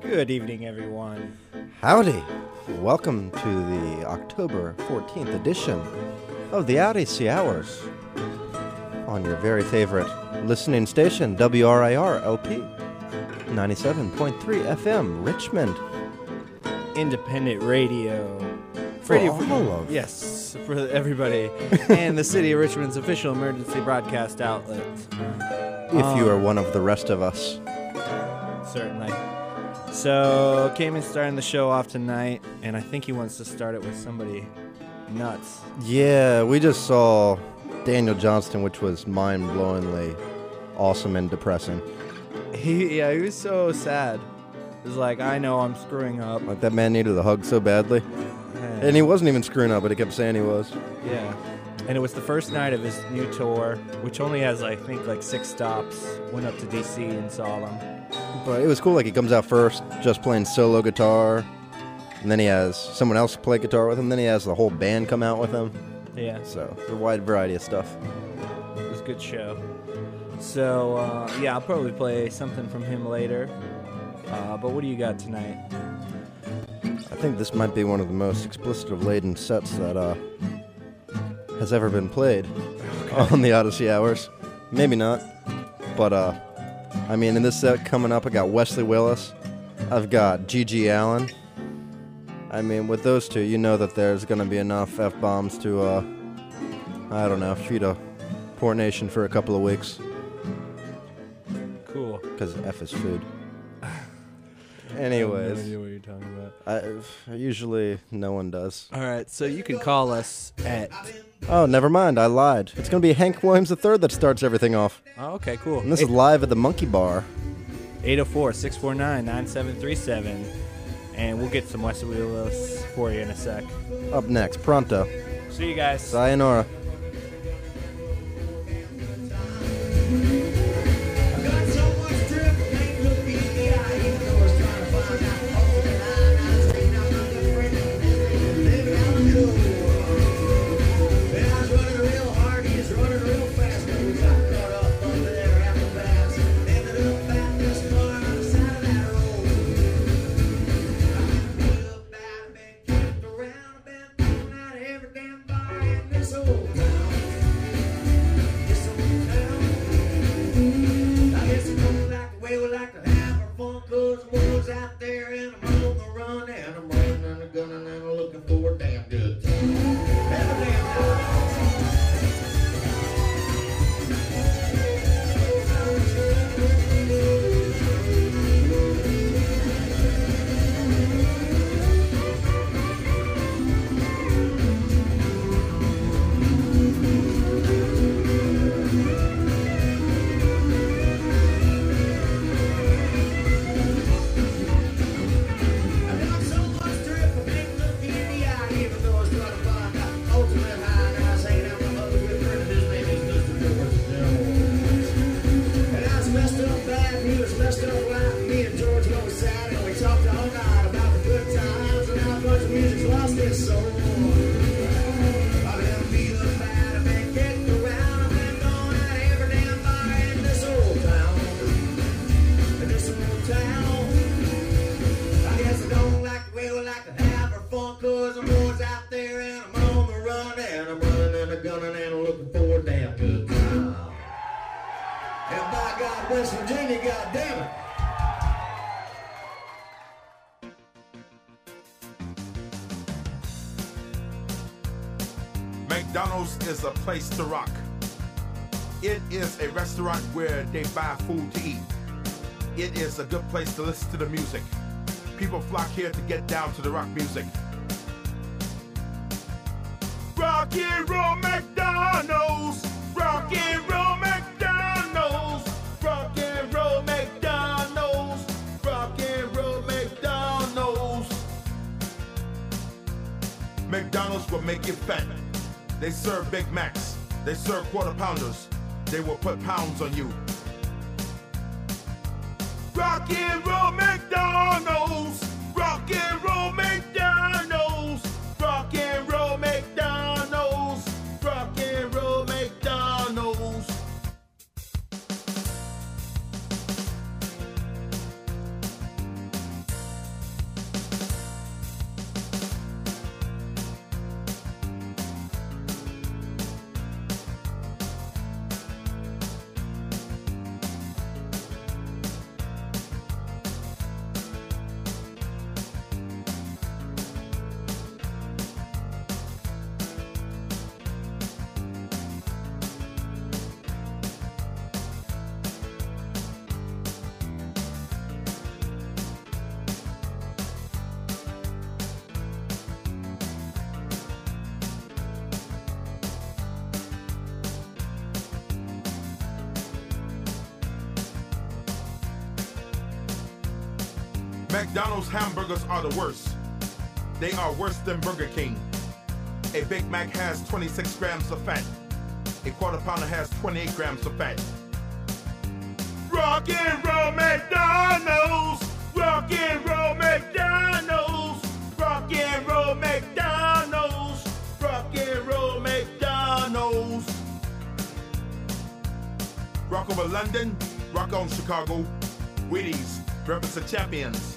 Good evening, everyone. Howdy. Welcome to the October 14th edition of the Odyssey Hours on your very favorite listening station, WRIR LP 97.3 FM, Richmond. Independent radio. For all of Yes, for everybody. And the City of Richmond's official emergency broadcast outlet. If you are one of the rest of us. Certainly. So, Cayman's starting the show off tonight, and I think he wants to start it with somebody nuts. Yeah, we just saw Daniel Johnston, which was mind-blowingly awesome and depressing. He was so sad. He was like, I know I'm screwing up. Like, that man needed a hug so badly. And he wasn't even screwing up, but he kept saying he was. Yeah. And it was the first night of his new tour, which only has, I think, 6 stops. Went up to D.C. and saw them. But it was cool, he comes out first just playing solo guitar, and then he has someone else play guitar with him, then he has the whole band come out with him. Yeah. So, a wide variety of stuff. It was a good show. So, I'll probably play something from him later. But what do you got tonight? I think this might be one of the most explicit-laden sets that has ever been played on the Odyssey Hours. Maybe not, but in this set coming up, I got Wesley Willis. I've got G.G. Allen. With those two, you know that there's going to be enough F-bombs to, feed a poor nation for a couple of weeks. Cool. Because F is food. Anyways. I have no idea what you're talking about. Usually, no one does. All right, so you can call us at... Oh, never mind. I lied. It's going to be Hank Williams III that starts everything off. Oh, okay, cool. And this is live at the Monkey Bar. 804-649-9737. And we'll get some Wesley Willis for you in a sec. Up next, pronto. See you guys. Sayonara. McDonald's is a place to rock. It is a restaurant where they buy food to eat. It is a good place to listen to the music. People flock here to get down to the rock music. Rock and roll McDonald's. Rock and roll McDonald's. Rock and roll McDonald's. Rock and roll McDonald's. McDonald's will make you fat. They serve Big Macs. They serve quarter pounders. They will put pounds on you. Rock and roll McDonald's. Rock and roll McDonald's. Rock and roll McDonald's. Rock and roll McDonald's. McDonald's hamburgers are the worst. They are worse than Burger King. A Big Mac has 26 grams of fat. A quarter pounder has 28 grams of fat. Rock and roll McDonald's! Rock and roll McDonald's! Rock and roll McDonald's! Rock and roll McDonald's! Rock over London, rock on Chicago. Wheaties, breakfast of champions.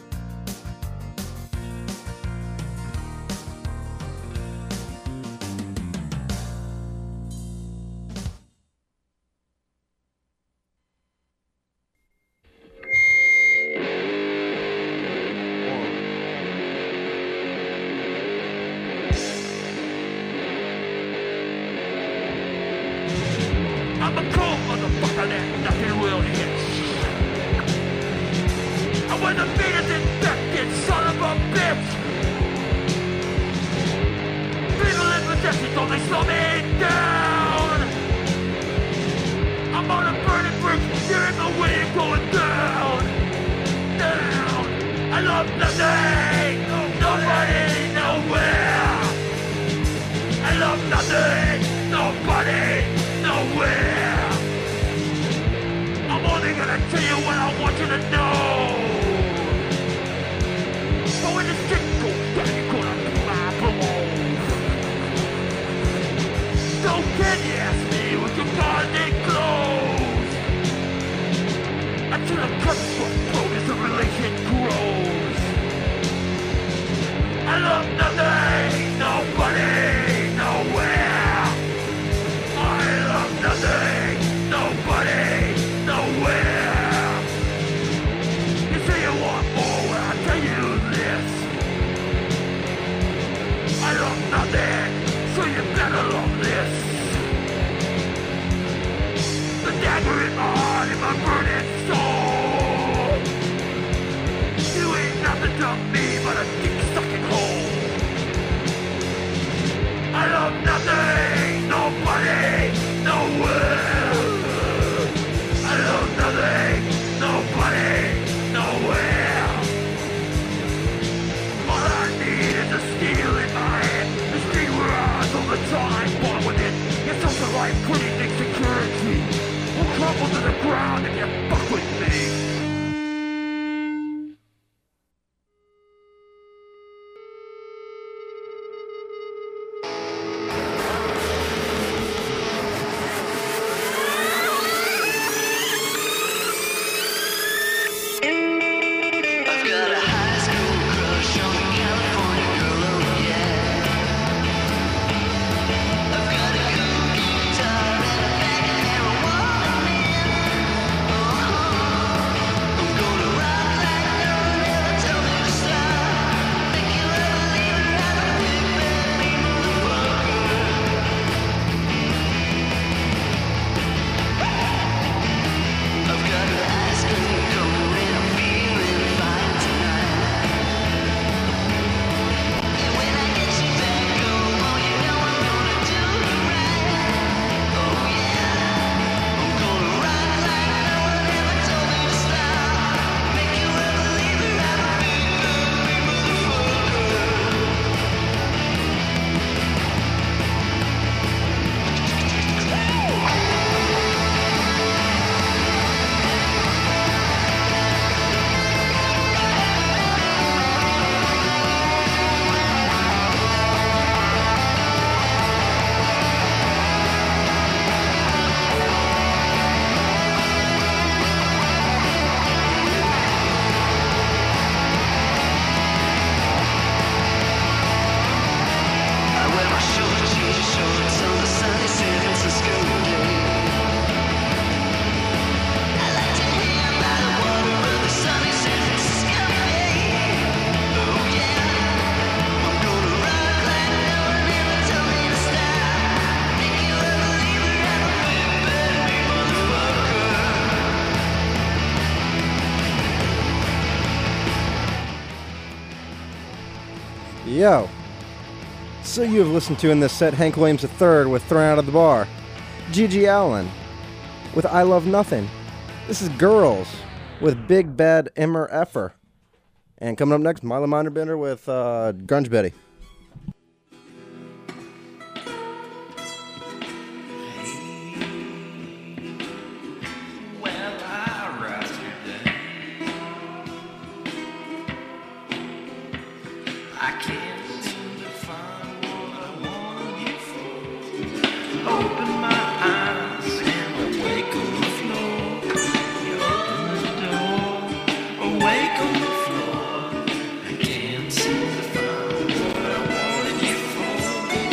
I'm a cool motherfucker that nothing will hit. And when the beat is infected, son of a bitch. People in possession, don't they slow me down? I'm on a burning bridge, hearing the wind going down. Down. I love nothing, nobody, nowhere. I love nothing, nobody, nowhere. I'm only gonna tell you what I want you to know. But when the shit goes down, you're gonna be my parole. So can you ask me with your garden clothes? Until the cutthroat as the relation grows. I love nothing, nobody, nowhere. I love nothing, nobody, nowhere. You say you want more, well I'll tell you this. I love nothing, so you better love this. The dagger in my heart, in my burning soul. You ain't nothing to me but a dick-sucking hole. I love nothing, nobody, nowhere. I love nothing, nobody, nowhere. All I need is a steel in my head, the steel where eyes all the time, born with it. You're such a life, pretty insecurity. Will crumble to the ground if you fuck with me. I've got a high school crush on a California girl, oh yeah. I've got a cool guitar and a bag of marijuana, man. I'm gonna rock like no one ever told me to stop. Make you ever leave her out of big bad me, motherfucker. I've got an ice cream cone and I'm feeling fine tonight. And when I get you back home, oh, you know I'm gonna do it right. Oh yeah, I'm gonna rock like no one ever told me to stop. Make you ever leave her out of big bad me, motherfucker. I wear my short jeans shorts on a sunny San Francisco day. I like to hang by the water of the sunny San Francisco Bay. Oh yeah, I'm gonna rock like no one ever told me to stop. Make you ever leave her out of big bad me, motherfucker. Yo. So you have listened to in this set Hank Williams III with Thrown Out of the Bar, Gigi Allen with I Love Nothing. This is Girls with Big Bad Immer Effer. And coming up next, Mila Minderbender with Grunge Betty. Well, I rise today. I can't seem to find what I want you for. Open my eyes and awake on the floor. You open the door, awake on the floor. I can't seem to find what I wanted you for.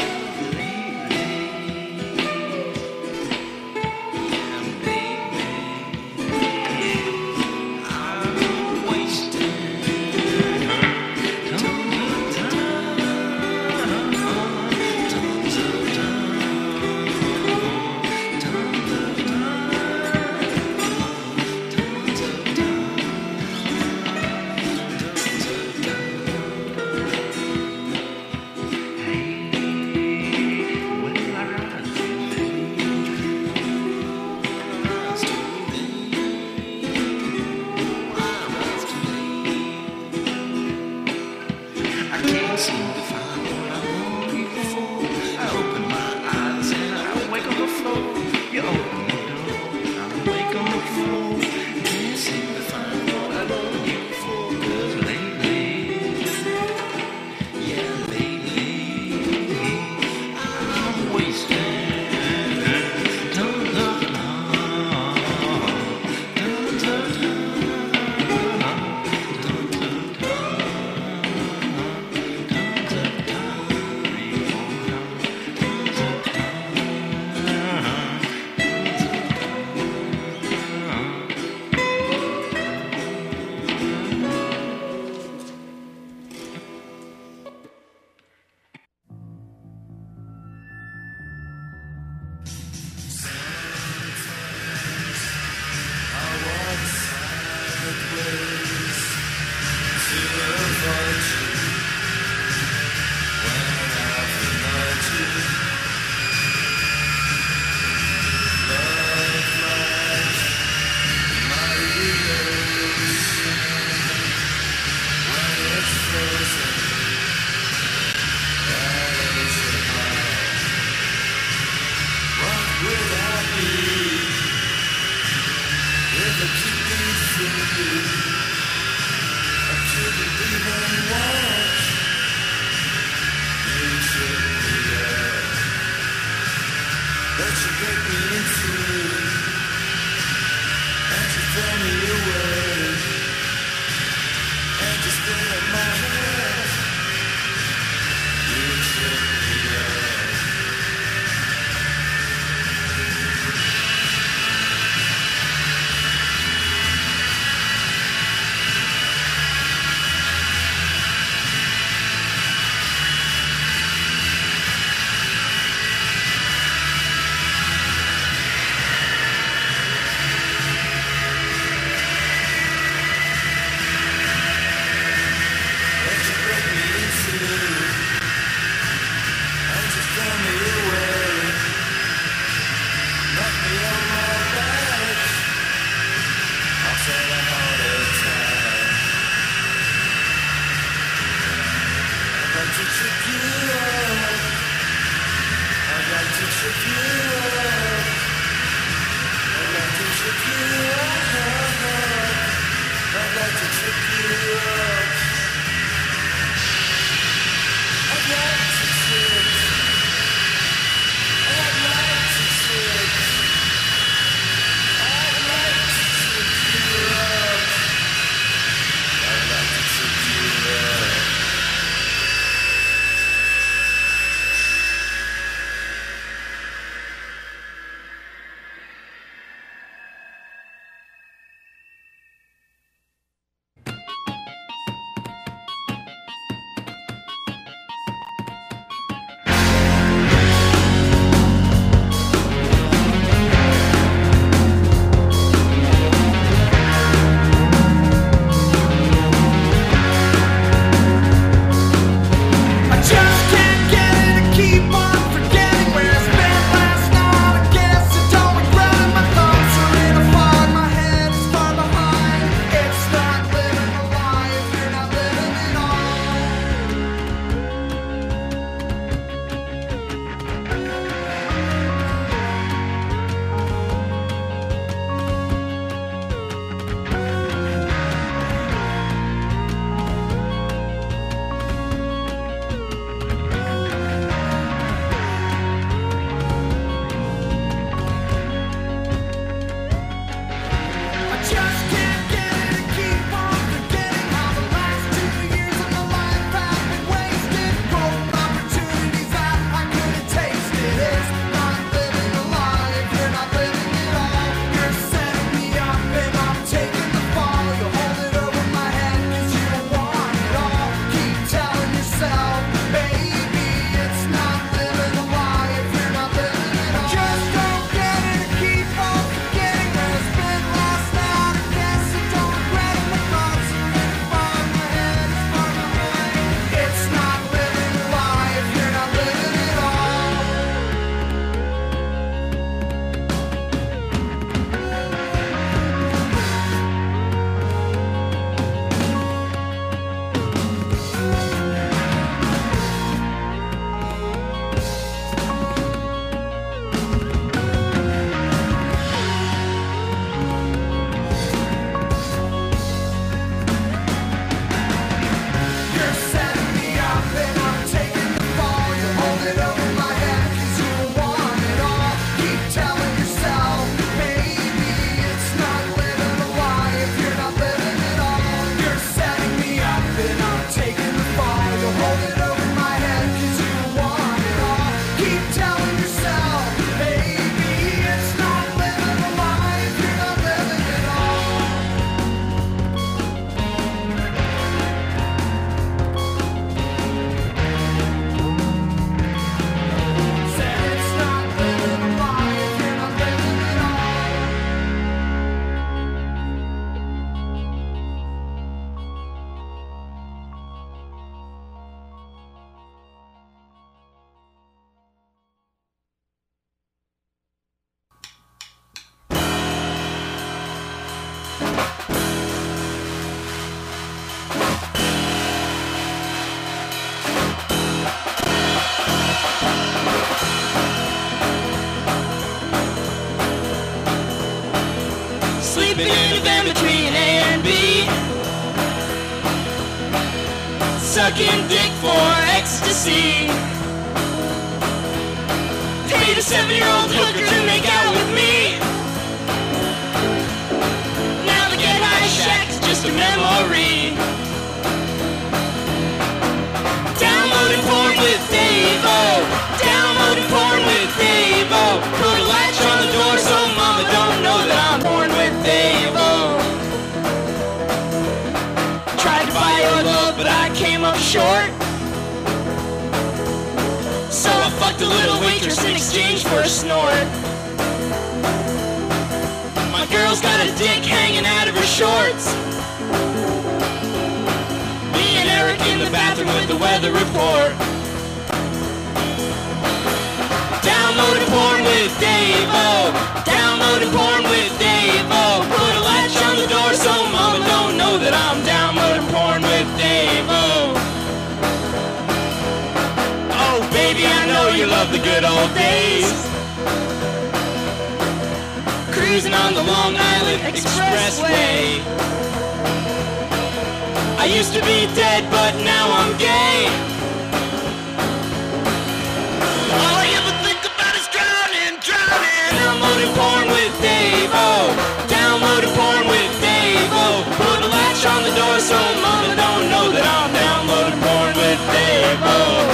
I can't seem to find what I want you for. I open my eyes and I wake on the floor. You open the door, I wake on the floor. Can't seem to find what I want you for. 'Cause lately, yeah, lately, I'm wasting tons of time. Tons of time. Sleeping in a van between A and B, sucking dick for ecstasy. Paid a 7-year-old hooker to make out with me. Now the Get High Shack's just a memory. Downloading porn with Dave-O, downloading porn with Dave-O. Put a latch on the door so mama don't know that I'm porn with Dave-O. Tried to buy your love, but I came up short. So I fucked a little waitress in exchange for a snort. My girl's got a dick hanging out of her shorts. Me and Eric in the bathroom with the weather report. Downloading porn with Dave-O, downloading porn with Dave-O. Put a latch on the door so mama don't know that I'm downloading porn with Dave-O. Oh baby, I know you love the good old days. Cruising on the Long Island Expressway. I used to be dead, but now I'm gay. All I ever think about is drowning, drowning. Downloading porn with Dave-O, downloading porn with Dave-O. Put a latch on the door so mama don't know that I'm downloading porn with Dave-O.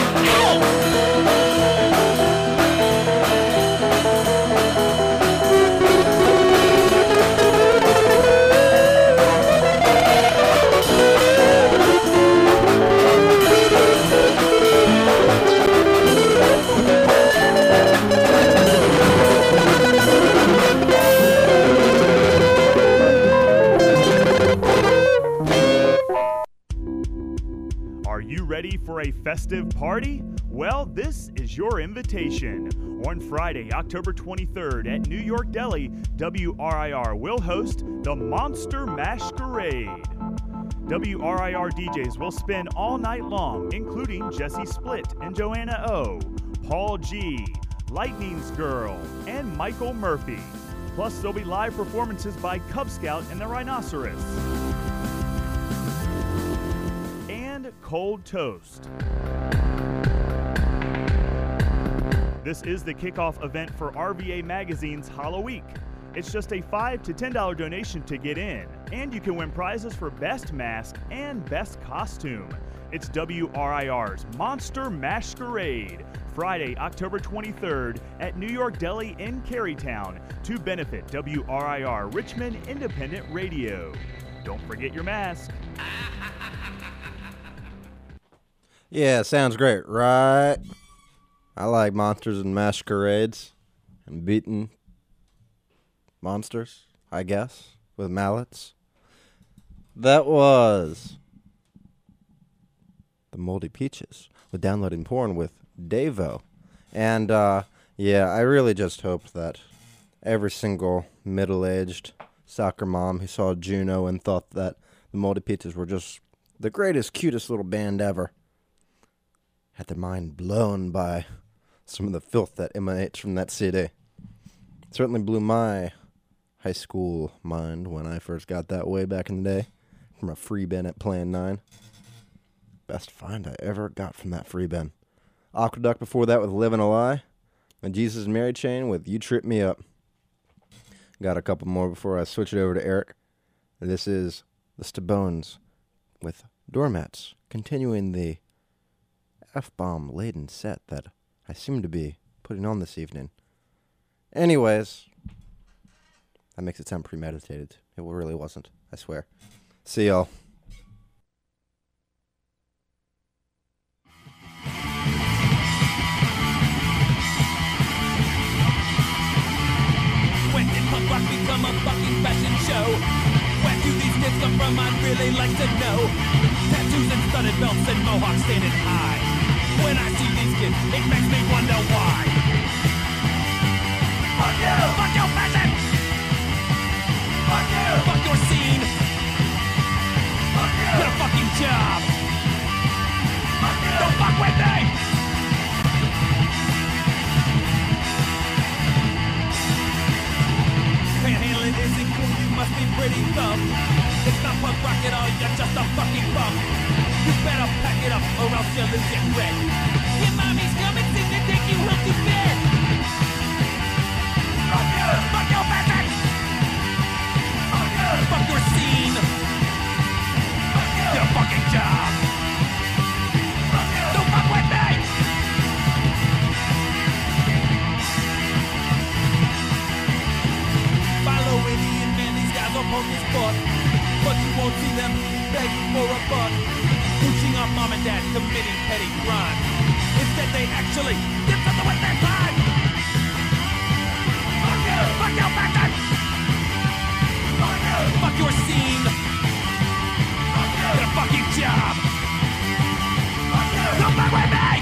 Ready for a festive party? Well, this is your invitation. On Friday, October 23rd at New York Deli, WRIR will host the Monster Masquerade. WRIR DJs will spin all night long, including Jesse Split and Joanna O, Paul G, Lightning's Girl, and Michael Murphy. Plus, there'll be live performances by Cub Scout and the Rhinoceros. Cold Toast. This is the kickoff event for RVA Magazine's Halloween. It's just a $5 to $10 donation to get in, and you can win prizes for Best Mask and Best Costume. It's WRIR's Monster Masquerade, Friday, October 23rd at New York Deli in Carytown to benefit WRIR Richmond Independent Radio. Don't forget your mask. Yeah, sounds great, right? I like monsters and masquerades and beating monsters, I guess, with mallets. That was the Moldy Peaches with Downloading Porn with Dave-O. And, yeah, I really just hope that every single middle-aged soccer mom who saw Juno and thought that the Moldy Peaches were just the greatest, cutest little band ever had their mind blown by some of the filth that emanates from that CD. It certainly blew my high school mind when I first got that way back in the day from a free bin at Plan 9. Best find I ever got from that free bin. Aqueduct before that with Living a Lie, and Jesus and Mary Chain with You Trip Me Up. Got a couple more before I switch it over to Eric. This is the Stabones with Doormats, continuing the F-bomb laden set that I seem to be putting on this evening. Anyways, that makes it sound premeditated. It really wasn't, I swear. See y'all. When did punk rock become a fucking fashion show? Where do these kids come from? I'd really like to know. Tattoos and studded belts and mohawks standing high. When I see these kids, it makes me wonder why. Fuck you! Fuck your fashion! Fuck you! Fuck your scene! must be pretty tough. It's not punk rock at all, you're just a fucking bum. You better pack it up or else you'll lose your grit. Your mommy's coming soon to take you home to bed. Fuck you! Fuck your bastard! Fuck you! Fuck your scene! Fuck you! Your fucking job! Fuck you! Don't fuck with me! Follow Indian man, these guys will poke his butt. But you won't see them begging for a buck. Pushing off mom and dad, committing petty crime. Instead they actually did something with their time. Fuck you! Fuck your bastard! Fuck you! Fuck your scene! Fuck you! Get a fucking job! Fuck you! Don't fuck with me!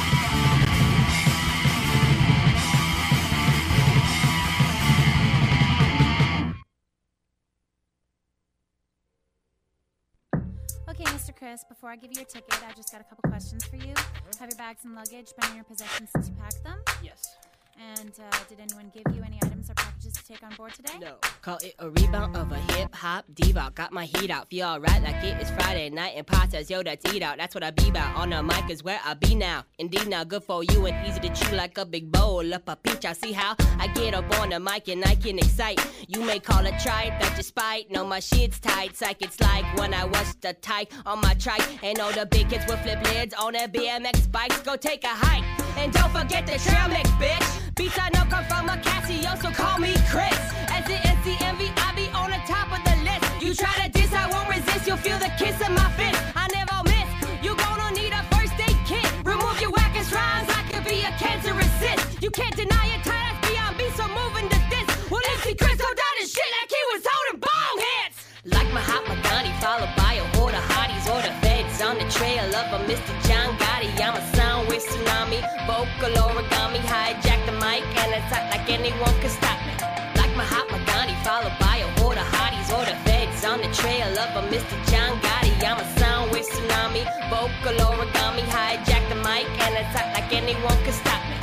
Okay, Mr. Chris, before I give you your ticket, I just got a couple questions for you. Have your bags and luggage been in your possession since you packed them? Yes. And did anyone give you any items or packages to take on board today? No. Call it a rebound of a hip-hop diva. Got my heat out, feel alright like it is Friday night and pastas, yo, that's eat out. That's what I be about. On the mic is where I be now. Indeed now, good for you and easy to chew like a big bowl up a peach. I see how I get up on the mic and I can excite. You may call it tripe, that's your spite. No, my shit's tight, psych. It's like when I was the type on my trike. And all the big kids with flip lids on their BMX bikes. Go take a hike. And don't forget the trail mix, bitch. Beats I know come from a Casio, so call me Chris. SNCMV, I be on the top of the list. You try to diss, I won't resist. You'll feel the kiss of my fist. I never miss. You gonna need a first aid kit. Remove your whack and shrines. I could be a cancerous cyst. You can't deny it. Tired beyond me, so moving to this. Well, MC Chris hold down his shit like he was holding bong hits. Like Mahatma Gandhi, followed by a horde of hotties or the feds on the trail of a Mr. John Gotti. I'm a sound wave tsunami, vocal origami, hijack the mic and attack like anyone can stop me. Like Mahatma Gandhi, followed by a horde of hotties or the feds on the trail of a Mr. John Gotti. I'm a sound wave tsunami, vocal origami, hijack the mic and attack like anyone can stop me.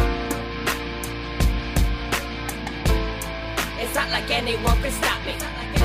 It's not like anyone can stop me.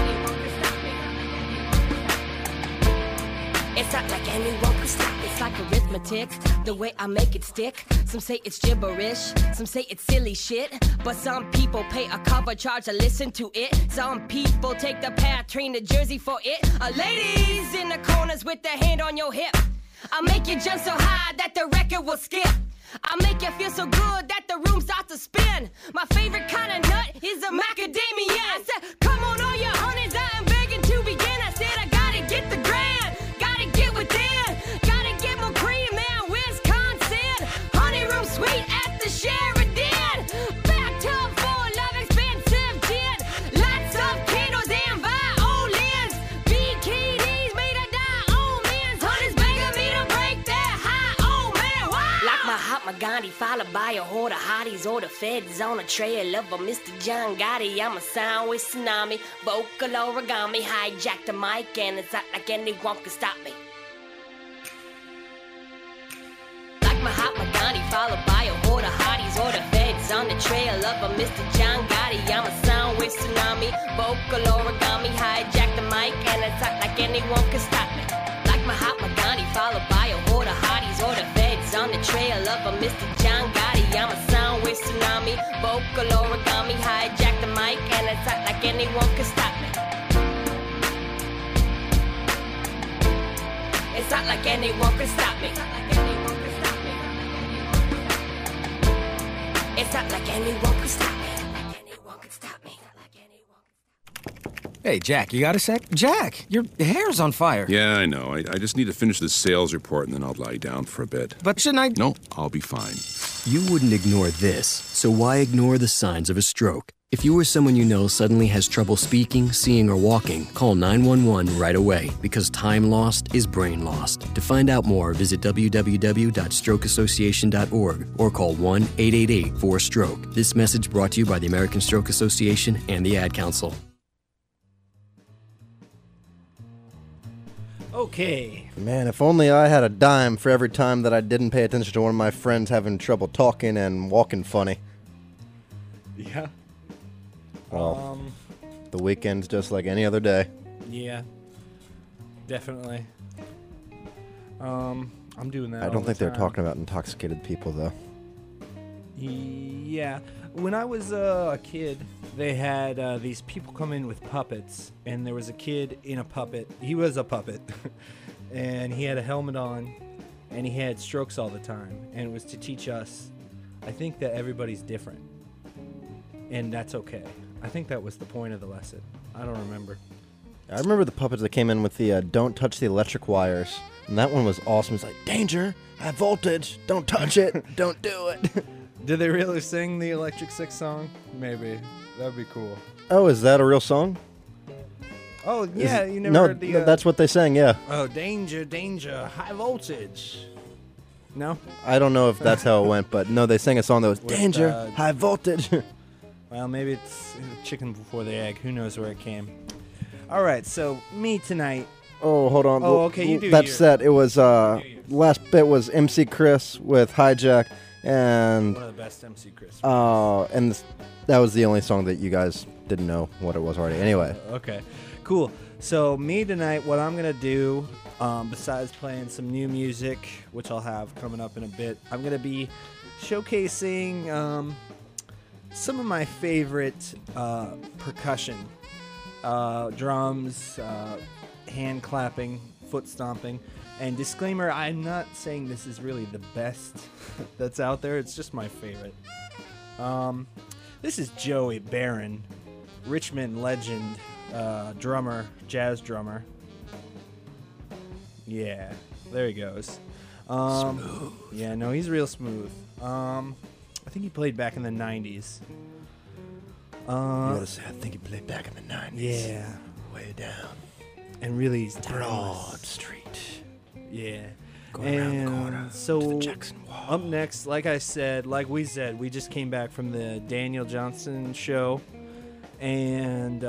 It's not like anyone can stop me. It's like arithmetic, the way I make it stick. Some say it's gibberish, some say it's silly shit. But some people pay a cover charge to listen to it. Some people take the path, train to Jersey for it. Ladies in the corners with their hand on your hip. I'll make you jump so high that the record will skip. I'll make you feel so good that the room starts to spin. My favorite kind of nut is a macadamia. I said, come on all your honeys, I am begging to begin. I said, I gotta get the grand, gotta get within, gotta get more cream, man, Wisconsin. Honey room suite at the Sheridan. Bathtub full of expensive gin. Lots of candles and violins. Bikinis made of diamonds. Honey's begging me to break that high, oh man, wow. Like Mahatma Gandhi, followed by a horde of hotties or the feds on a trail of a Mr. John Gotti. I'm a sound with tsunami, vocal origami, hijack the mic and it's not like anyone can stop me. Like Mahatma Gandhi, followed by a horde of hotties or the feds on the trail of a Mr. John Gotti. I'm a sound with tsunami, vocal origami, hijack the mic and it's not like anyone can stop me. Like Mahatma Gandhi, followed by a horde of hotties or the feds on the trail of a Mr. John Gotti. I'm a sound with tsunami, vocal origami, hijack the mic and it's not like anyone can stop me. It's not like anyone can stop me. It's not like anyone can stop me. Hey, Jack, you got a sec? Jack, your hair's on fire. Yeah, I know. I just need to finish this sales report and then I'll lie down for a bit. But shouldn't I? No, I'll be fine. You wouldn't ignore this, so why ignore the signs of a stroke? If you or someone you know suddenly has trouble speaking, seeing, or walking, call 911 right away, because time lost is brain lost. To find out more, visit www.strokeassociation.org or call 1-888-4STROKE. This message brought to you by the American Stroke Association and the Ad Council. Okay. Man, if only I had a dime for every time that I didn't pay attention to one of my friends having trouble talking and walking funny. Yeah. Well, The weekend's just like any other day. Yeah, definitely. I'm doing that. I all don't the think they're time. talking about intoxicated people, though. Yeah. When I was a kid, they had these people come in with puppets, and there was a kid in a puppet. He was a puppet, and he had a helmet on, and he had strokes all the time, and it was to teach us, I think, that everybody's different, and that's okay. I think that was the point of the lesson. I don't remember. I remember the puppets that came in with the don't touch the electric wires. And that one was awesome. It's like, danger, high voltage, don't touch it, don't do it. Did they really sing the Electric Six song? Maybe. That'd be cool. Oh, is that a real song? Oh, yeah, you never No, heard the... no, that's what they sang, yeah. Oh, danger, danger, high voltage. No? I don't know if that's how it went, but no, they sang a song that was With, danger, high voltage. Well, maybe it's chicken before the egg. Who knows where it came. All right, so me tonight. Oh, hold on. Oh, okay, you do That's yours. set. It was, last bit was MC Chris with Hijack, and... One of the best MC Chris. And that was the only song that you guys didn't know what it was already. Anyway. Okay, cool. So me tonight, what I'm going to do, besides playing some new music, which I'll have coming up in a bit, I'm going to be showcasing some of my favorite percussion. Drums, hand clapping, foot stomping. And disclaimer, I'm not saying this is really the best that's out there. It's just my favorite. This is Joey Barron, Richmond legend, drummer, jazz drummer. Yeah, there he goes. Smooth. Yeah, no, he's real smooth. I think he played back in the 90s. You gotta say, I think he played back in the 90s. Yeah. Way down. And really, he's Broad Street. Yeah. Going around the corner so to the Jackson Wall. Up next, like we said, we just came back from the Daniel Johnston show. And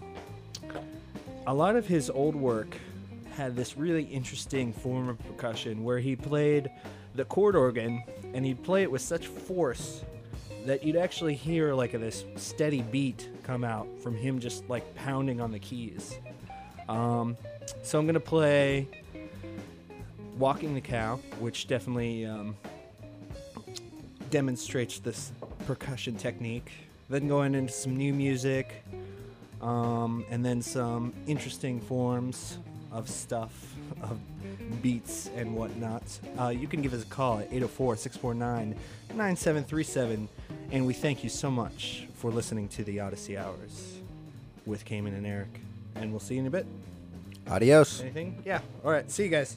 a lot of his old work had this really interesting form of percussion where he played the chord organ, and he'd play it with such force that you'd actually hear like this steady beat come out from him just like pounding on the keys. So I'm going to play Walking the Cow, which definitely demonstrates this percussion technique. Then going into some new music, and then some interesting forms of stuff, of beats and whatnot. You can give us a call at 804-649-9737, and we thank you so much for listening to the Odyssey Hours with Cayman and Eric, and we'll see you in a bit. Adios. Anything? Yeah. All right. See you guys.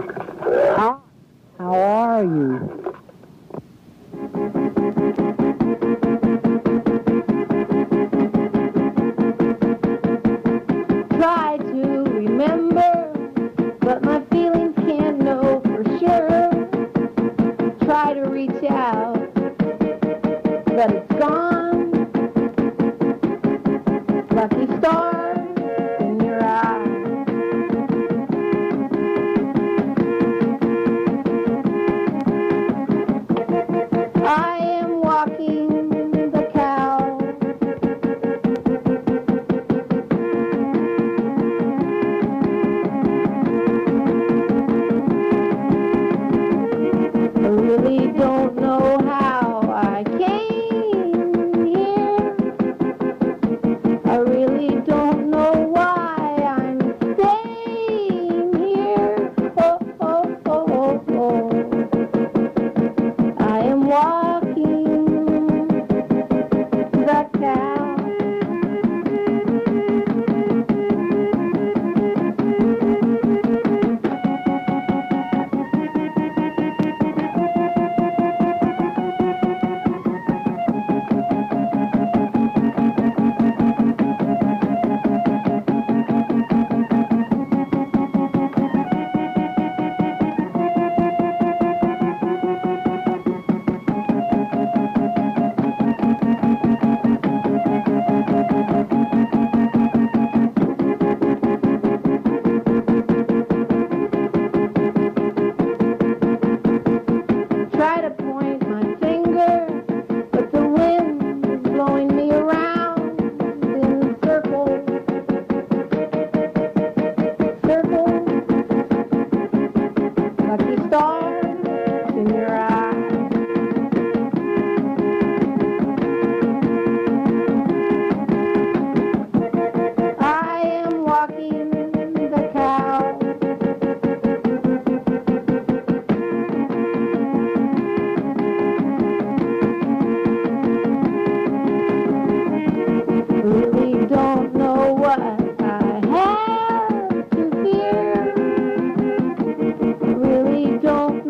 How are you? Try to remember, but my feelings can't know for sure. Try to reach out, but it's gone. Lucky star in your eye. I am walking the cow. I really don't know how I came here. I really don't know why I'm staying here. Oh, oh, oh, oh, oh. I am walking the cow. Try to point my finger, but the wind is blowing me around in circles. Circles, lucky stars in your eyes. I am walking the cow. Really don't know what I have to fear. Really don't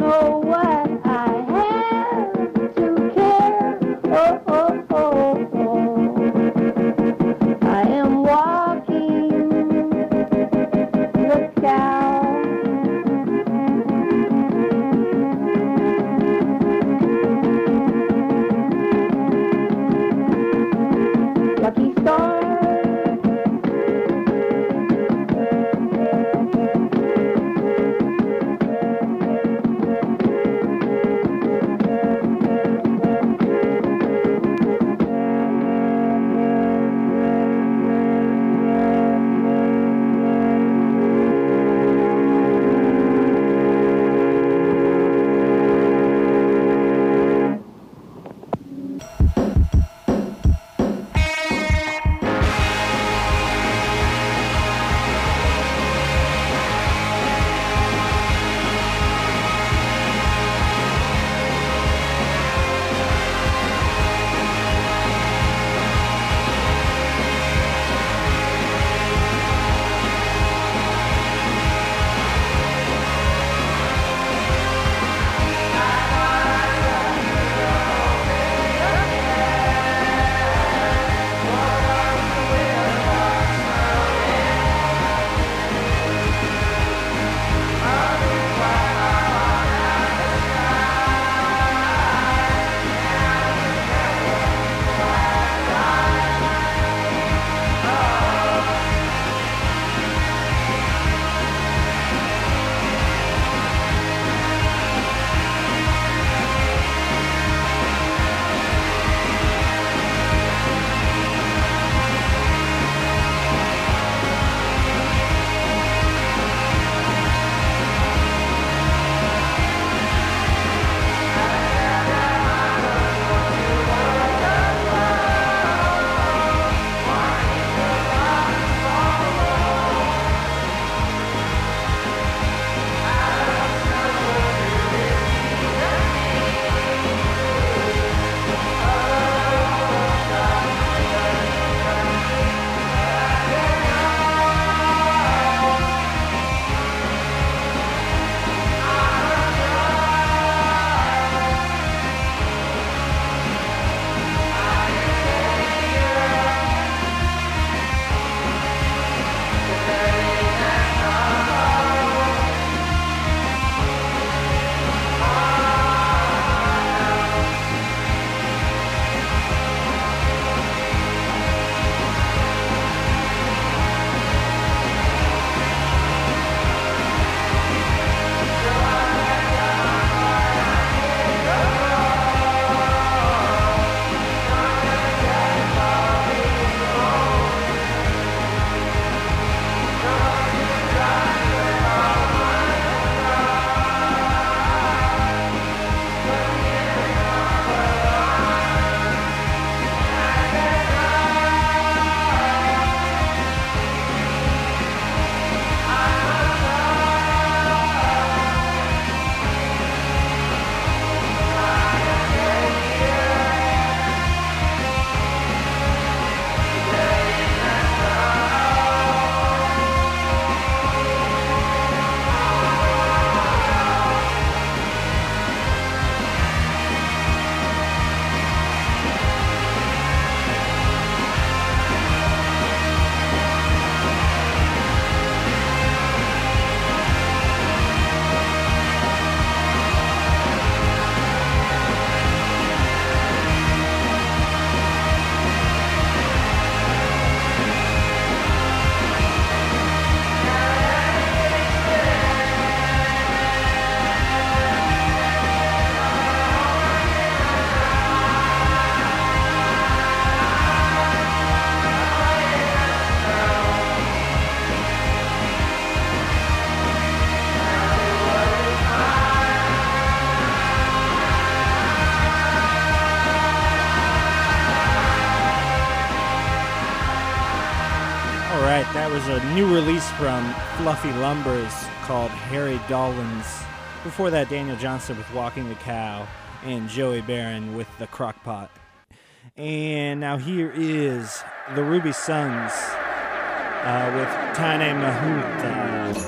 was a new release from Fluffy Lumbers called Harry Dollins. Before that, Daniel Johnston with Walking the Cow and Joey Barron with The Crockpot. And now here is the Ruby Sons with Tane Mahuta.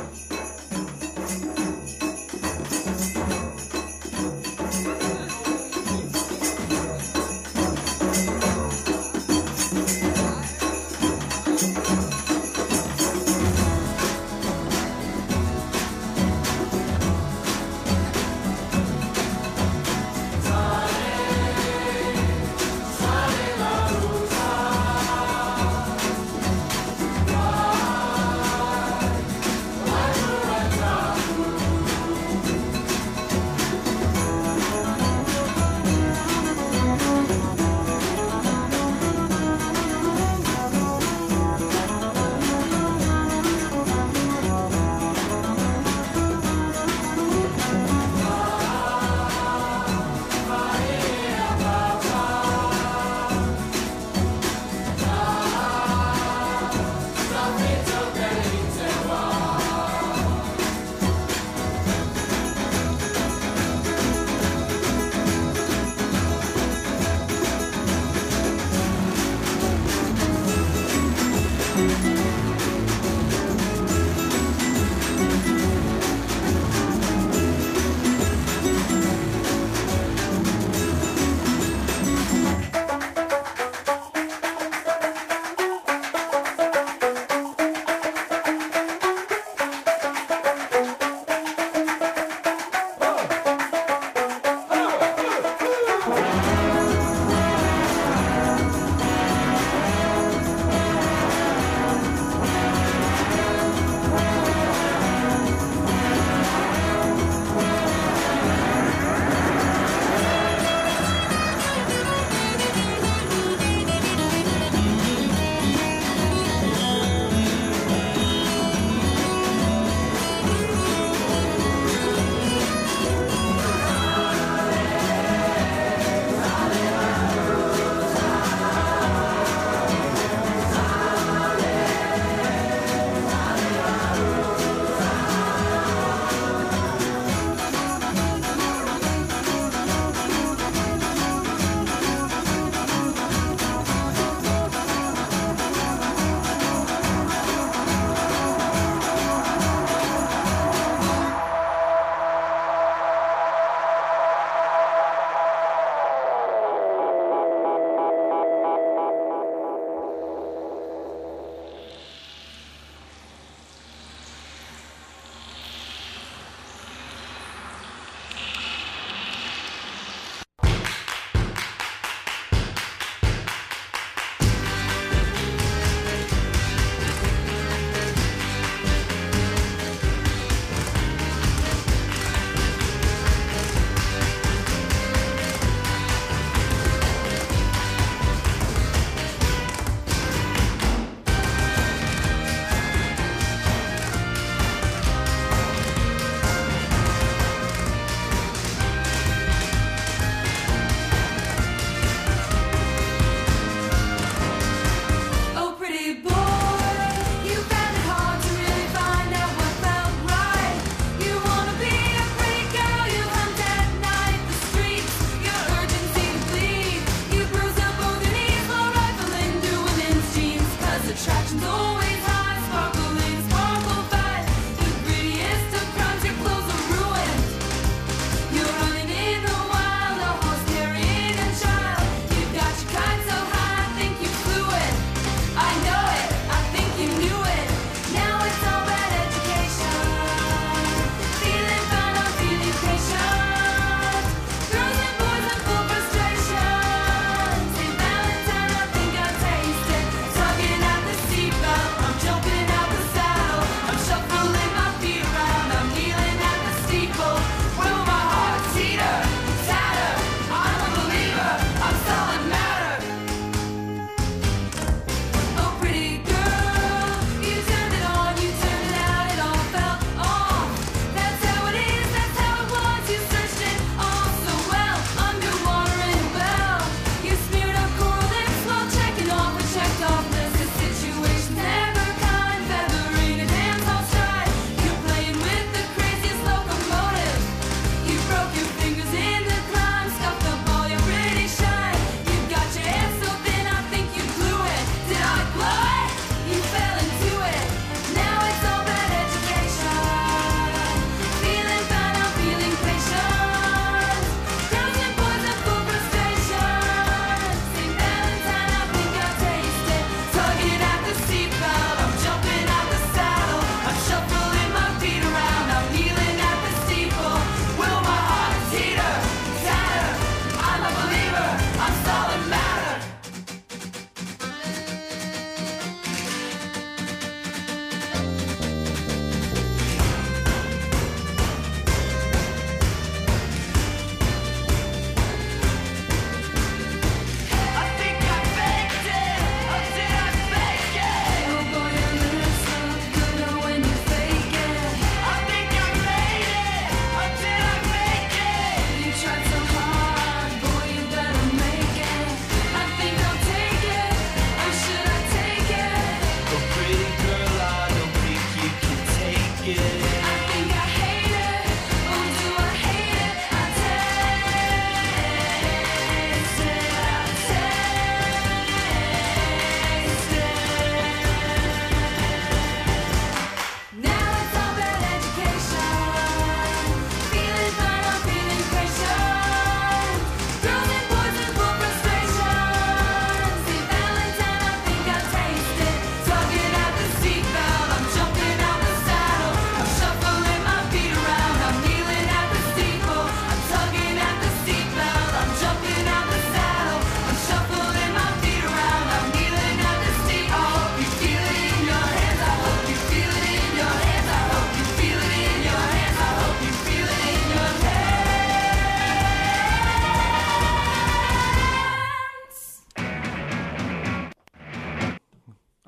Why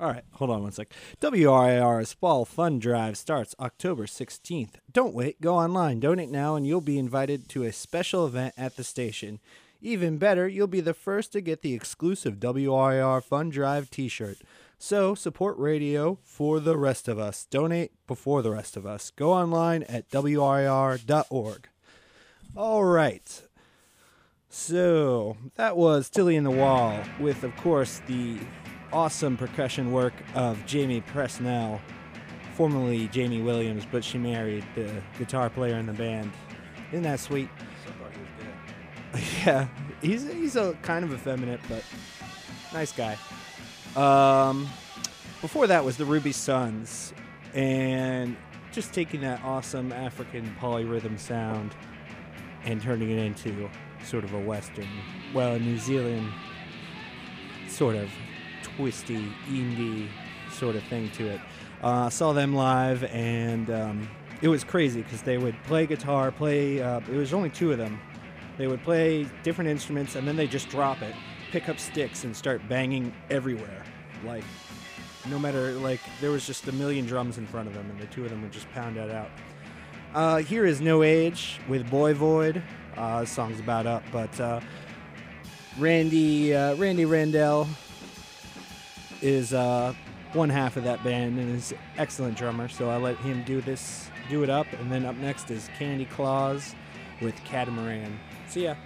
right, hold on one sec. WRIR's Fall Fun Drive starts October 16th. Don't wait, go online, donate now, and you'll be invited to a special event at the station. Even better, you'll be the first to get the exclusive WRIR Fun Drive t-shirt. So, support radio for the rest of us. Donate before the rest of us. Go online at WRIR.org. All right. So, that was Tilly in the Wall with, of course, the awesome percussion work of Jamie Presnell, formerly Jamie Williams, but she married the guitar player in the band. Isn't that sweet? Yeah, he's a kind of effeminate, but nice guy. Before that was the Ruby Sons, and just taking that awesome African polyrhythm sound and turning it into sort of a Western, well, a New Zealand sort of twisty, indie sort of thing to it. Saw them live, and it was crazy because they would play guitar, it was only two of them. They would play different instruments, and then they just drop it, pick up sticks, and start banging everywhere. Like, no matter, like, there was just a million drums in front of them, and the two of them would just pound that out. Here is No Age with Boy Void. The song's about up, but Randy Randell is one half of that band and is an excellent drummer, so I let him do it up, and then up next is Candy Claus with Catamaran. See ya.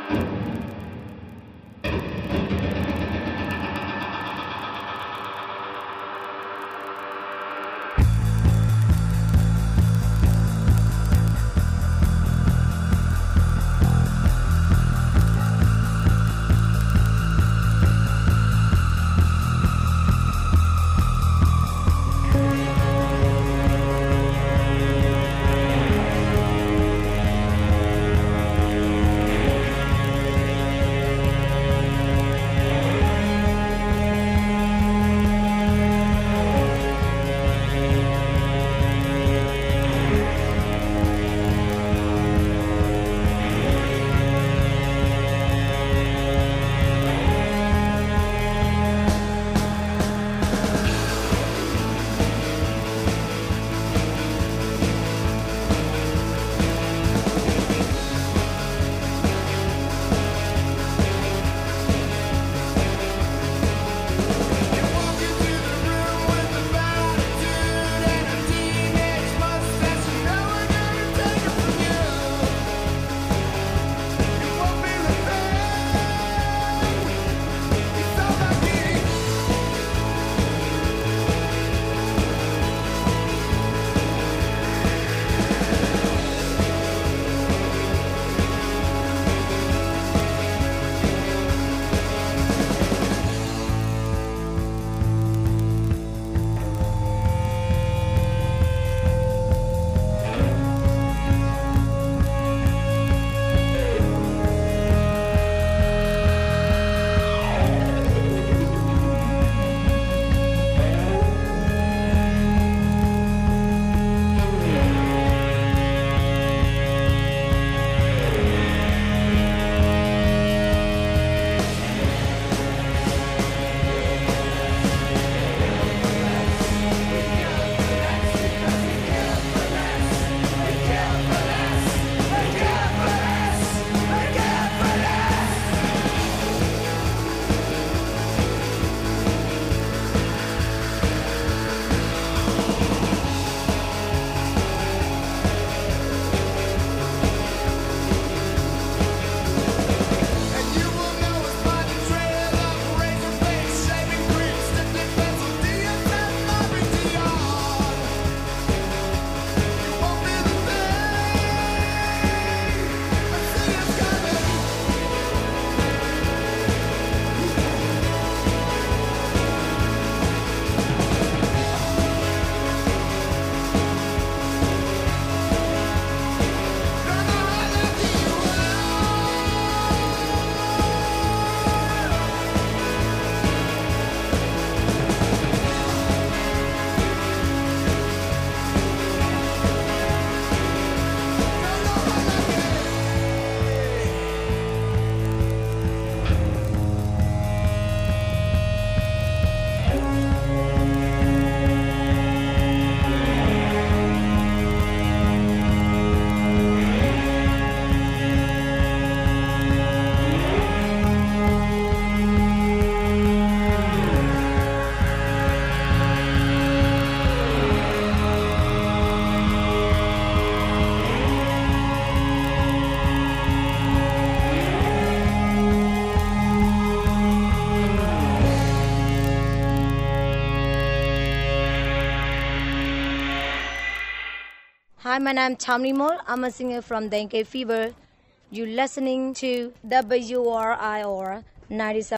Hi, my name is Chamni Mol. I'm a singer from Dengue Fever. You're listening to WRIR 97.